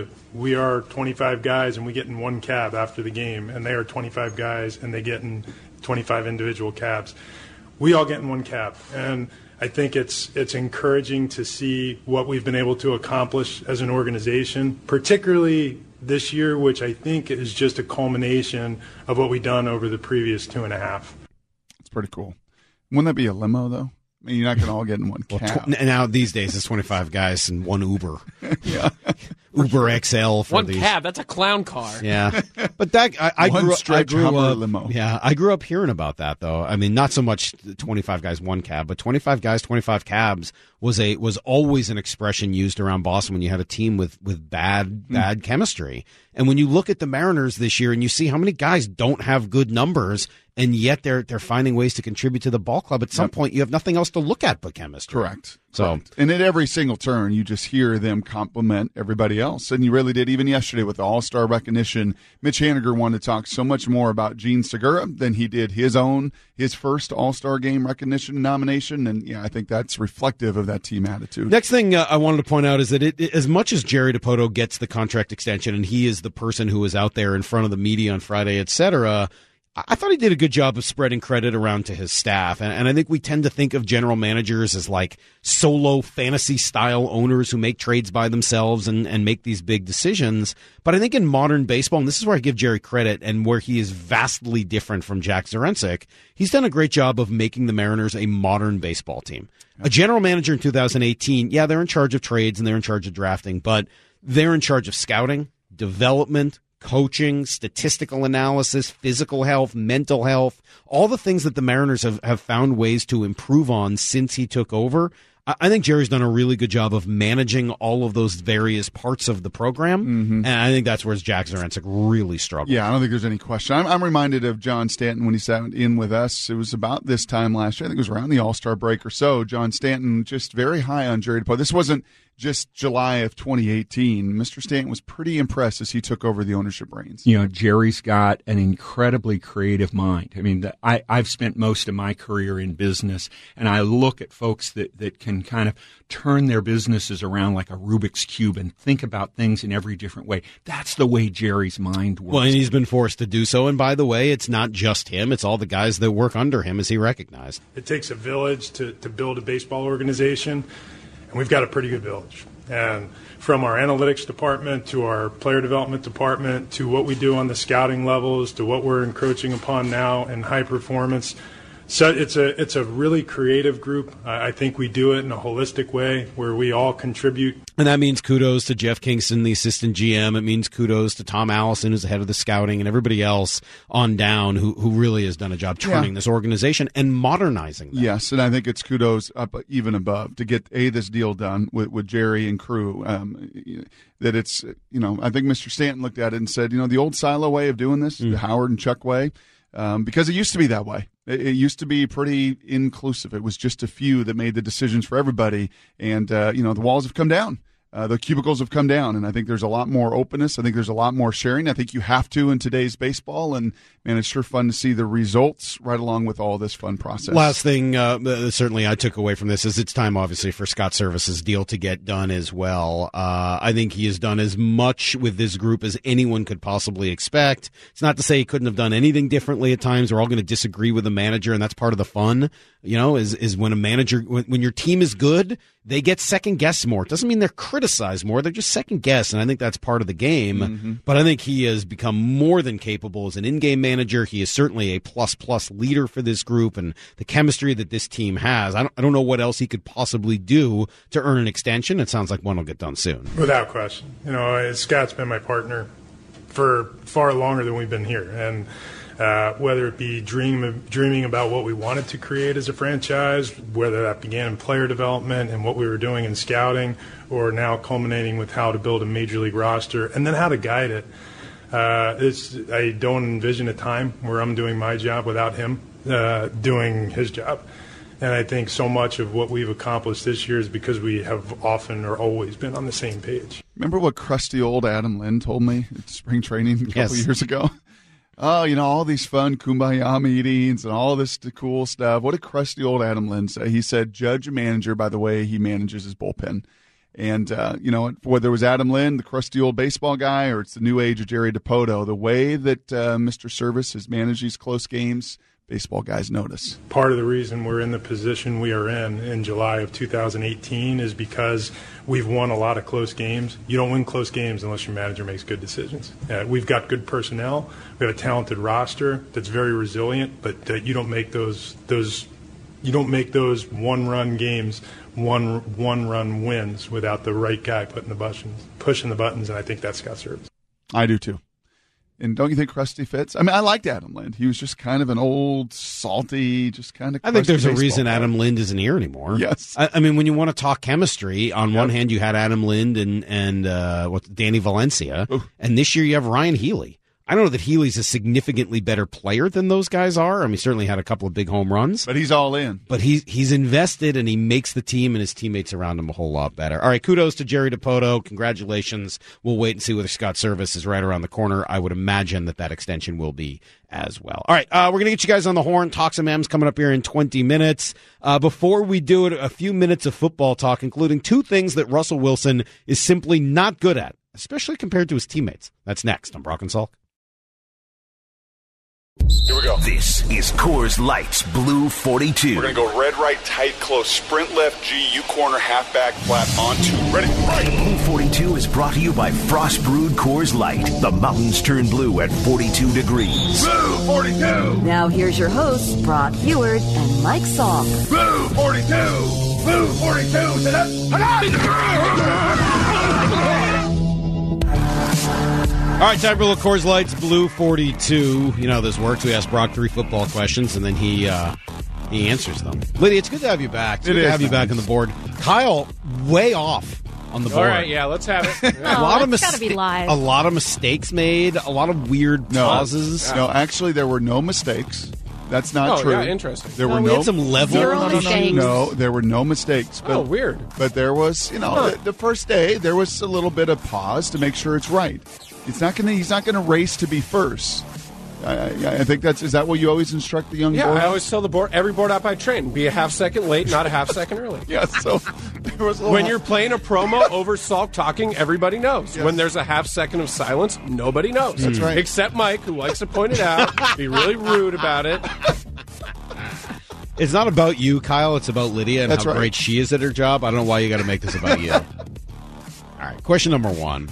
Speaker 13: We are twenty-five guys and we get in one cab after the game, and they are twenty-five guys and they get in twenty-five individual cabs. We all get in one cab, and I think it's it's encouraging to see what we've been able to accomplish as an organization, particularly this year, which I think is just a culmination of what we've done over the previous two and a half.
Speaker 6: It's pretty cool. Wouldn't that be a limo, though? I mean, you're not going to all get in one cab.
Speaker 2: Well, tw- now, these days, it's twenty-five guys and one Uber.
Speaker 6: yeah.
Speaker 2: Uber X L for
Speaker 10: one
Speaker 2: these.
Speaker 10: cab. That's a clown car.
Speaker 2: Yeah, but that I, I
Speaker 6: one
Speaker 2: grew,
Speaker 6: stretch
Speaker 2: I grew up.
Speaker 6: Limo.
Speaker 2: Yeah, I grew up hearing about that though. I mean, not so much twenty-five guys, one cab, but twenty-five guys, twenty-five cabs was a was always an expression used around Boston when you had a team with with bad bad mm. chemistry. And when you look at the Mariners this year and you see how many guys don't have good numbers, and yet they're they're finding ways to contribute to the ball club. At some yep. point, you have nothing else to look at but chemistry.
Speaker 6: Correct.
Speaker 2: So,
Speaker 6: Correct. And at every single turn, you just hear them compliment everybody else, and you really did. Even yesterday with the All-Star recognition, Mitch Haniger wanted to talk so much more about Gene Segura than he did his own his first All-Star game recognition nomination, and yeah, I think that's reflective of that team attitude.
Speaker 2: Next thing uh, I wanted to point out is that it, it, as much as Jerry DiPoto gets the contract extension, and he is the person who is out there in front of the media on Friday, et cetera, I thought he did a good job of spreading credit around to his staff. And, and I think we tend to think of general managers as like solo fantasy style owners who make trades by themselves and, and make these big decisions. But I think in modern baseball, and this is where I give Jerry credit and where he is vastly different from Jack Zduriencik, he's done a great job of making the Mariners a modern baseball team. A general manager in two thousand eighteen, yeah, they're in charge of trades and they're in charge of drafting, but they're in charge of scouting, development, coaching, statistical analysis, physical health, mental health, all the things that the Mariners have, have found ways to improve on since he took over. I think Jerry's done a really good job of managing all of those various parts of the program, mm-hmm. and I think that's where Jack Zduriencik really struggled.
Speaker 6: Yeah, I don't think there's any question. I'm, I'm reminded of John Stanton when he sat in with us. It was about this time last year. I think it was around the All-Star break or so. John Stanton just very high on Jerry DePaul. This wasn't just July of twenty eighteen. Mister Stanton was pretty impressed as he took over the ownership reins.
Speaker 14: You know, Jerry's got an incredibly creative mind. I mean, the, I, I've spent most of my career in business, and I look at folks that, that can kind of turn their businesses around like a Rubik's Cube and think about things in every different way. That's the way Jerry's mind works.
Speaker 2: Well, and he's been forced to do so. And by the way, it's not just him. It's all the guys that work under him, as he recognized.
Speaker 13: It takes a village to, to build a baseball organization. And we've got a pretty good village. And from our analytics department to our player development department to what we do on the scouting levels to what we're encroaching upon now in high performance. So it's a it's a really creative group. I think we do it in a holistic way where we all contribute.
Speaker 2: And that means kudos to Jeff Kingston, the assistant G M. It means kudos to Tom Allison, who's the head of the scouting, and everybody else on down who, who really has done a job turning yeah. this organization and modernizing them.
Speaker 6: Yes, and I think it's kudos up even above to get, A, this deal done with, with Jerry and crew. Um, that it's, you know, I think Mister Stanton looked at it and said, you know, the old silo way of doing this, mm. the Howard and Chuck way, um, because it used to be that way. It used to be pretty inclusive. It was just a few that made the decisions for everybody. And, uh, you know, the walls have come down. Uh, the cubicles have come down, and I think there's a lot more openness. I think there's a lot more sharing. I think you have to in today's baseball, and, man, it's sure fun to see the results right along with all this fun process.
Speaker 2: Last thing, uh, certainly I took away from this is it's time, obviously, for Scott Service's deal to get done as well. Uh, I think he has done as much with this group as anyone could possibly expect. It's not to say he couldn't have done anything differently at times. We're all going to disagree with the manager, and that's part of the fun, you know, is, is when a manager, when, when your team is good, they get second guessed more. It doesn't mean they're criticized more. They're just second guessed, and I think that's part of the game. Mm-hmm. But I think he has become more than capable as an in-game manager. He is certainly a plus-plus leader for this group, and the chemistry that this team has. I don't, I don't know what else he could possibly do to earn an extension. It sounds like one will get done soon.
Speaker 13: Without question. You know, Scott's been my partner for far longer than we've been here, and Uh, whether it be dream, dreaming about what we wanted to create as a franchise, whether that began in player development and what we were doing in scouting, or now culminating with how to build a major league roster and then how to guide it. Uh, it's, I don't envision a time where I'm doing my job without him uh, doing his job. And I think so much of what we've accomplished this year is because we have often or always been on the same page.
Speaker 6: Remember what crusty old Adam Lind told me at spring training a couple
Speaker 2: yes.
Speaker 6: years ago? Oh, you know, all these fun kumbaya meetings and all this cool stuff. What did crusty old Adam Lind say? He said, judge a manager by the way he manages his bullpen. And, uh, you know, whether it was Adam Lind, the crusty old baseball guy, or it's the new age of Jerry DePoto, the way that uh, Mister Service has managed these close games, baseball guys notice.
Speaker 13: Part of the reason we're in the position we are in in July of two thousand eighteen is because we've won a lot of close games. You don't win close games unless your manager makes good decisions. Uh, we've got good personnel. We have a talented roster that's very resilient, but uh, you don't make those those you don't make those one-run games one one-run wins without the right guy putting the buttons, pushing the buttons, and I think that's Scott Service.
Speaker 6: I do too. And don't you think Krusty fits? I mean, I liked Adam Lind. He was just kind of an old, salty, just kind of.
Speaker 2: I think there's a reason player. Adam Lind isn't here anymore.
Speaker 6: Yes.
Speaker 2: I, I mean, when you want to talk chemistry, on yep. one hand you had Adam Lind and and uh, what Danny Valencia, Ooh. and this year you have Ryan Healy. I don't know that Healy's a significantly better player than those guys are. I mean, he certainly had a couple of big home runs.
Speaker 6: But he's all in.
Speaker 2: But he's, he's invested, and he makes the team and his teammates around him a whole lot better. All right, kudos to Jerry DePoto. Congratulations. We'll wait and see whether Scott Service is right around the corner. I would imagine that that extension will be as well. All right, uh, we're going to get you guys on the horn. Talk some M's coming up here in twenty minutes. Uh, before we do it, a few minutes of football talk, including two things that Russell Wilson is simply not good at, especially compared to his teammates. That's next on Brock and Salk.
Speaker 1: Here we go. This is Coors Light's Blue forty-two.
Speaker 15: We're going to go red, right, tight, close, sprint left, G, U corner, halfback, flat, on two. Ready, right.
Speaker 1: Blue forty-two is brought to you by Frost Brewed Coors Light. The mountains turn blue at forty-two degrees.
Speaker 15: Blue forty-two.
Speaker 4: Now here's your hosts, Brock Heward and Mike Salk.
Speaker 15: Blue forty-two. Blue forty-two.
Speaker 2: All right, time for a little Coors Light's Blue forty-two. You know how this works. We ask Brock three football questions, and then he uh, he answers them. Lydia, it's good to have you back. It's
Speaker 6: It
Speaker 2: good to
Speaker 6: is
Speaker 2: have you back
Speaker 6: nice.
Speaker 2: on the board. Kyle, way off on the board.
Speaker 12: All right, yeah, let's have it.
Speaker 2: a
Speaker 8: Oh,
Speaker 2: lot of
Speaker 8: that's gotta
Speaker 2: mista-
Speaker 8: be live.
Speaker 2: A lot of mistakes made. A lot of weird
Speaker 6: No,
Speaker 2: pauses.
Speaker 6: no, actually, there were no mistakes. That's not
Speaker 12: Oh,
Speaker 6: true.
Speaker 12: yeah, interesting.
Speaker 6: There
Speaker 2: No,
Speaker 6: were
Speaker 2: we
Speaker 6: no
Speaker 2: had some level
Speaker 8: Zero
Speaker 6: no, no, no,
Speaker 8: mistakes.
Speaker 6: no, there were no mistakes. But,
Speaker 12: Oh, weird.
Speaker 6: But there was, you know,
Speaker 12: Huh.
Speaker 6: the, the first day there was a little bit of pause to make sure it's right. It's not going to. He's not going to race to be first. I, I, I think that's. Is that what you always instruct the young
Speaker 12: Yeah,
Speaker 6: board?
Speaker 12: I always tell the board, every board up I train, be a half second late, not a half second early.
Speaker 6: Yeah. So there was a little
Speaker 12: When you're playing a promo over Salk talking, everybody knows.
Speaker 6: Yes.
Speaker 12: When there's a half second of silence, nobody knows.
Speaker 6: That's right.
Speaker 12: Except Mike, who likes to point it out, be really rude about it.
Speaker 2: It's not about you, Kyle. It's about Lydia and
Speaker 6: That's
Speaker 2: how
Speaker 6: right.
Speaker 2: great she is at her job. I don't know why you got to make this about you. All right, question number one.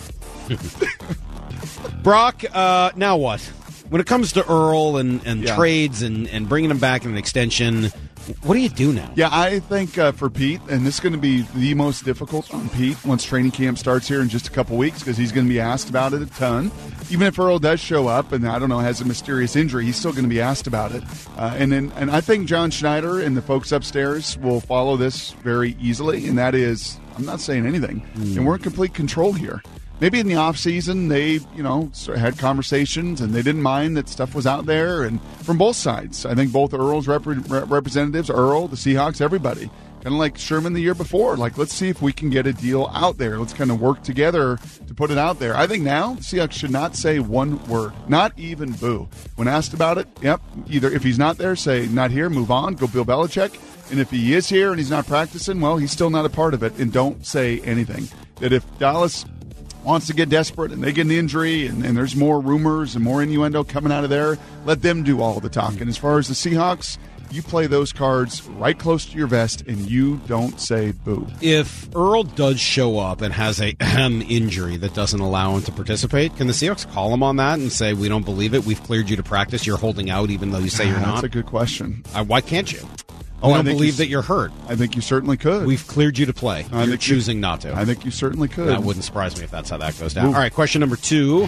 Speaker 2: Brock, uh, now what? When it comes to Earl and, and
Speaker 6: Yeah.
Speaker 2: trades and, and bringing him back in an extension, what do you do now?
Speaker 6: Yeah, I think uh, for Pete, and this is going to be the most difficult on Pete once training camp starts here in just a couple weeks because he's going to be asked about it a ton. Even if Earl does show up and, I don't know, has a mysterious injury, he's still going to be asked about it. Uh, and then, and I think John Schneider and the folks upstairs will follow this very easily, and that is, I'm not saying anything.
Speaker 2: Mm.
Speaker 6: And we're in complete control here. Maybe in the off season they, you know, sort of had conversations and they didn't mind that stuff was out there, and from both sides. I think both Earl's rep- rep- representatives, Earl, the Seahawks, everybody, kind of like Sherman the year before. Like, let's see if we can get a deal out there. Let's kind of work together to put it out there. I think now the Seahawks should not say one word, not even boo. When asked about it, yep, either if he's not there, say not here, move on, go Bill Belichick. And if he is here and he's not practicing, well, he's still not a part of it, and don't say anything. That if Dallas wants to get desperate and they get an injury and, and there's more rumors and more innuendo coming out of there, let them do all the talking. As far as the Seahawks, you play those cards right close to your vest and you don't say boo.
Speaker 2: If Earl does show up and has a ahem injury that doesn't allow him to participate, can the Seahawks call him on that and say, we don't believe it, we've cleared you to practice, you're holding out even though you say you're not?
Speaker 6: That's a good question.
Speaker 2: Uh, why can't you?
Speaker 6: Oh,
Speaker 2: We
Speaker 6: I
Speaker 2: don't
Speaker 6: think
Speaker 2: believe
Speaker 6: you-
Speaker 2: that you're hurt.
Speaker 6: I think you certainly could.
Speaker 2: We've cleared you to play.
Speaker 6: I
Speaker 2: You're
Speaker 6: think you-
Speaker 2: choosing not to.
Speaker 6: I think you certainly could.
Speaker 2: That wouldn't surprise me if that's how that goes down.
Speaker 6: Ooh.
Speaker 2: All right, question number two.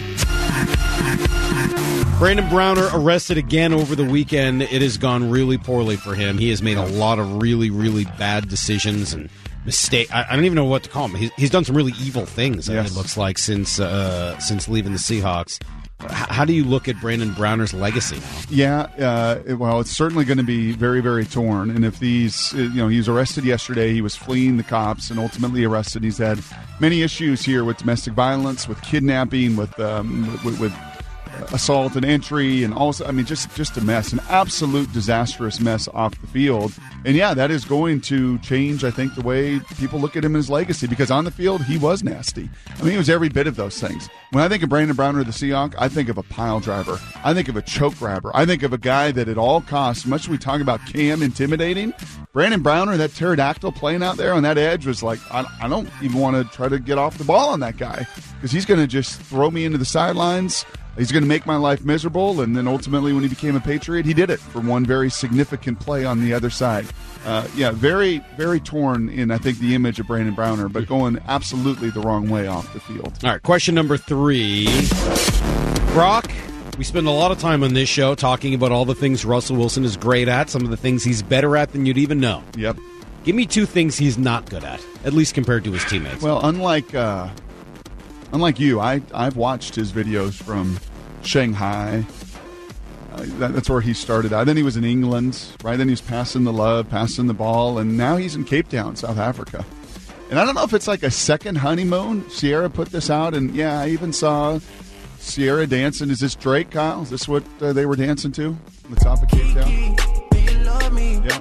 Speaker 2: Brandon Browner arrested again over the weekend. It has gone really poorly for him. He has made a lot of really, really bad decisions and mistake. I, I don't even know what to call him. He's, he's done some really evil things.
Speaker 6: Yes.
Speaker 2: It looks like since uh, since leaving the Seahawks. H- how do you look at Brandon Browner's legacy now?
Speaker 6: Yeah, uh, it- well, it's certainly going to be very, very torn. And if these, uh, you know, he was arrested yesterday, he was fleeing the cops and ultimately arrested. He's had many issues here with domestic violence, with kidnapping, with um, with, with assault and entry, and also, I mean, just just a mess, an absolute disastrous mess off the field. And yeah, that is going to change, I think, the way people look at him and his legacy, because on the field, he was nasty. I mean, he was every bit of those things. When I think of Brandon Browner, the Seahawk, I think of a pile driver. I think of a choke grabber. I think of a guy that at all costs, much as we talk about Cam intimidating, Brandon Browner, that pterodactyl playing out there on that edge, was like, I, I don't even want to try to get off the ball on that guy, because he's going to just throw me into the sidelines. He's going to make my life miserable, and then ultimately when he became a Patriot, he did it for one very significant play on the other side. Uh, yeah, very, very torn in, I think, the image of Brandon Browner, but going absolutely the wrong way off the field.
Speaker 2: All right, question number three. Brock, we spend a lot of time on this show talking about all the things Russell Wilson is great at, some of the things he's better at than you'd even know.
Speaker 6: Yep.
Speaker 2: Give me two things he's not good at, at least compared to his teammates.
Speaker 6: Well, unlike uh, unlike you, I, I've watched his videos from Shanghai. Uh, that, that's where he started out. Then he was in England, right? Then he was passing the love, passing the ball, and now he's in Cape Town, South Africa. And I don't know if it's like a second honeymoon. Sierra put this out, and yeah, I even saw Sierra dancing. Is this Drake, Kyle? Is this what uh, they were dancing to on the top of Cape Town? Yeah.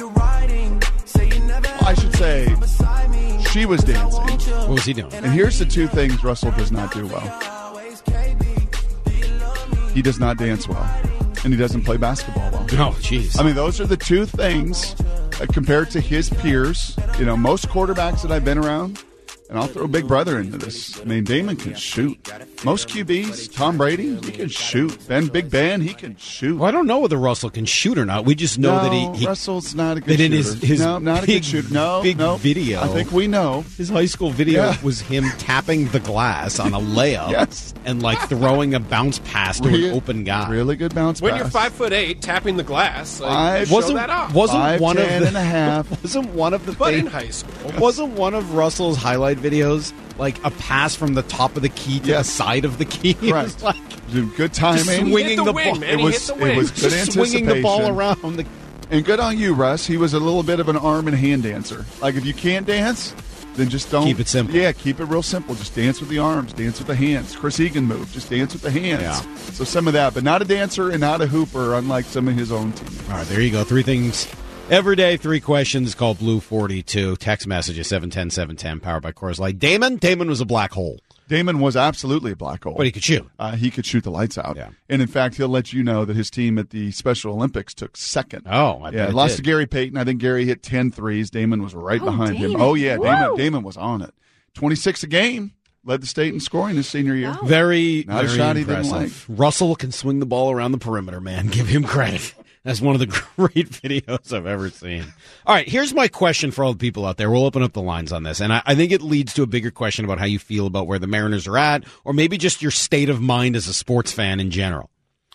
Speaker 6: Well, I should say she was dancing.
Speaker 2: What was he doing?
Speaker 6: And here's the two things Russell does not do well. He does not dance well. and he doesn't play basketball well.
Speaker 2: Oh, jeez.
Speaker 6: I mean, those are the two things uh, compared to his peers. You know, most quarterbacks that I've been around, and I'll throw Big Brother into this. I mean, Damon can shoot. Most Q Bs, Tom Brady, he can shoot. Ben, Big Ben, he can shoot.
Speaker 2: Well, I don't know whether Russell can shoot or not. We just know
Speaker 6: no,
Speaker 2: that he, he
Speaker 6: Russell's not a good
Speaker 2: that in
Speaker 6: shooter.
Speaker 2: his, his
Speaker 6: no, not a
Speaker 2: big,
Speaker 6: good shooter. No,
Speaker 2: big
Speaker 6: no.
Speaker 2: video.
Speaker 6: I think we know.
Speaker 2: His high school video
Speaker 6: Yeah.
Speaker 2: was him tapping the glass on a layup
Speaker 6: Yes.
Speaker 2: and like throwing a bounce pass to
Speaker 6: Re-
Speaker 2: an open guy.
Speaker 6: Really good bounce
Speaker 12: When
Speaker 6: pass.
Speaker 12: you're five foot eight, tapping the glass, like,
Speaker 6: Five-
Speaker 12: show
Speaker 2: wasn't
Speaker 12: that off.
Speaker 2: wasn't
Speaker 6: Five,
Speaker 2: one
Speaker 6: ten
Speaker 2: of the
Speaker 6: and a half.
Speaker 2: wasn't one of the
Speaker 12: but
Speaker 2: thing-
Speaker 12: in high school,
Speaker 2: wasn't one of Russell's highlight videos like a pass from the top of the key to
Speaker 6: Yes.
Speaker 2: the side of the key? It was
Speaker 6: Correct.
Speaker 2: like
Speaker 6: Good timing.
Speaker 2: just swinging
Speaker 12: hit the
Speaker 2: the
Speaker 12: wing,
Speaker 2: ball.
Speaker 12: man.
Speaker 6: It
Speaker 12: He
Speaker 6: was,
Speaker 12: hit the
Speaker 6: it was
Speaker 12: wing.
Speaker 6: good
Speaker 2: Just swinging the ball
Speaker 6: anticipation.
Speaker 2: around the.
Speaker 6: And good on you, Russ. He was a little bit of an arm and hand dancer. Like, if you can't dance, then just don't.
Speaker 2: Keep it simple.
Speaker 6: Yeah, keep it real simple. Just dance with the arms, dance with the hands. Chris Egan move. Just dance with the hands.
Speaker 2: Yeah.
Speaker 6: So some of that, but not a dancer and not a hooper, unlike some of his own teammates.
Speaker 2: All right, there you go. Three things every day, three questions called Blue forty-two. Text messages seven ten seven ten, powered by Coors Light. Damon? Damon was a black hole.
Speaker 6: Damon was absolutely a black hole.
Speaker 2: But he could shoot.
Speaker 6: Uh, he could shoot the lights out.
Speaker 2: Yeah.
Speaker 6: And in fact, he'll let you know that his team at the Special Olympics took second.
Speaker 2: Oh, I
Speaker 6: yeah.
Speaker 2: bet it
Speaker 6: Lost
Speaker 2: did.
Speaker 6: to Gary Payton. I think Gary hit ten threes. Damon was right
Speaker 8: Oh,
Speaker 6: behind him.
Speaker 8: Damon.
Speaker 6: Oh, yeah. Damon,
Speaker 8: Woo.
Speaker 6: Damon was on it. twenty-six a game. Led the state in scoring his senior year.
Speaker 8: Wow.
Speaker 2: Very,
Speaker 6: Not a
Speaker 2: very
Speaker 6: shot he didn't
Speaker 2: impressive. Russell can swing the ball around the perimeter, man. Give him credit. That's one of the great videos I've ever seen. All right, here's my question for all the people out there. We'll open up the lines on this, and I, I think it leads to a bigger question about how you feel about where the Mariners are at, or maybe just your state of mind as a sports fan in general.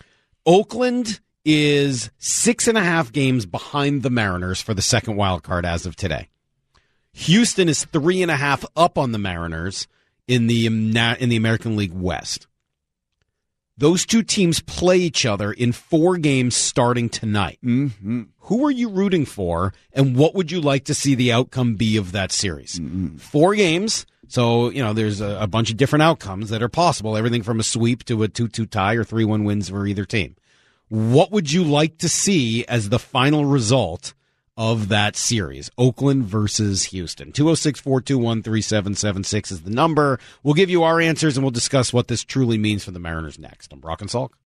Speaker 2: Oakland is six and a half games behind the Mariners for the second wild card as of today. Houston is three and a half up on the Mariners in the in the American League West. Those two teams play each other in four games starting tonight.
Speaker 6: Mm-hmm.
Speaker 2: Who are you rooting for, and what would you like to see the outcome be of that series?
Speaker 6: Mm-hmm.
Speaker 2: Four games, so you know there's a, a bunch of different outcomes that are possible, everything from a sweep to a two two tie or three one wins for either team. What would you like to see as the final result of that series? Oakland versus Houston. two oh six, four two one, three seven seven six is the number. We'll give you our answers, and we'll discuss what this truly means for the Mariners next. I'm Brock and Salk.